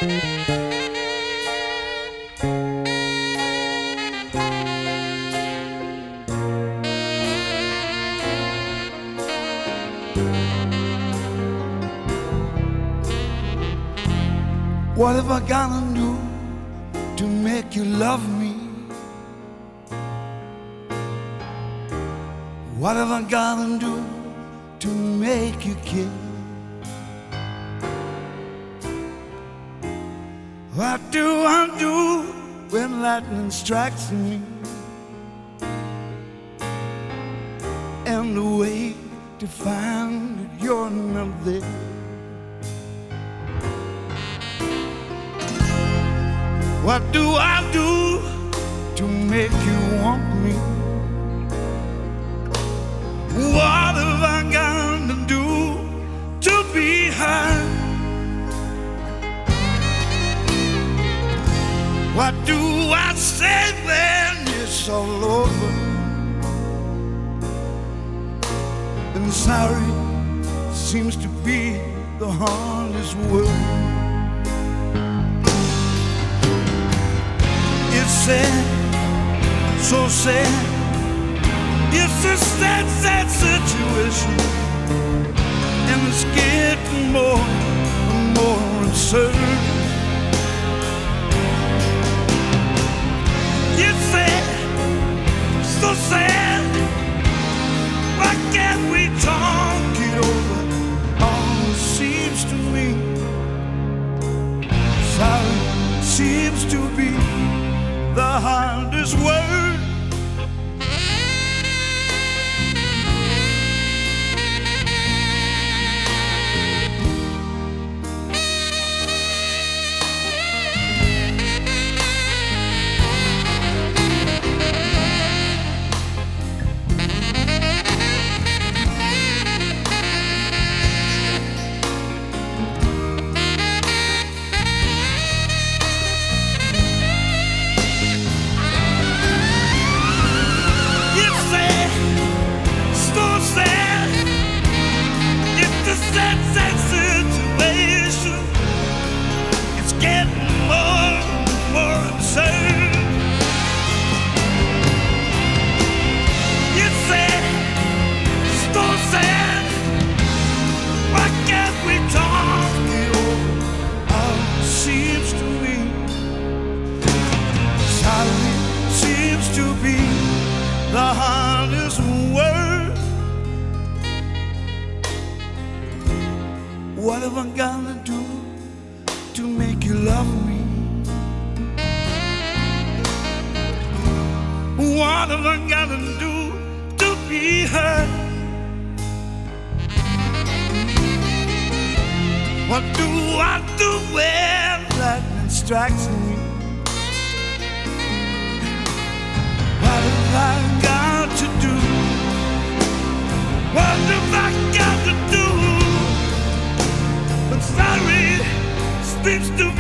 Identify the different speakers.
Speaker 1: What have I gotta do to make you love me? What have I gotta do to make you care? What do I do when lightning strikes me and the way to find that you're not there? What do I do to make you want me? What have I got to do to be heard? What do I say when it's all over? And sorry seems to be the hardest word. It's sad, so sad. It's a sad, sad situation, and it's getting more and more absurd. It's sad, so sad. Why can't we talk it over? All it seems to me, sorry seems to be the hardest word. To be the hardest word. What have I gotta do to make you love me? What have I gotta do to be heard? What do I do when lightning strikes me? What have I got to do? What have I got to do? But sorry seems to